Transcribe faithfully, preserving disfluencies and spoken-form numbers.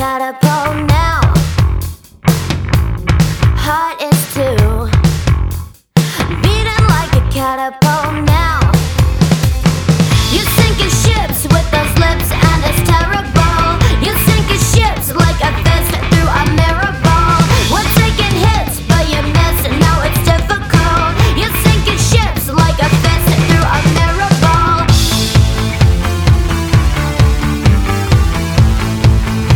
catapult now. Heart is too beating like a catapult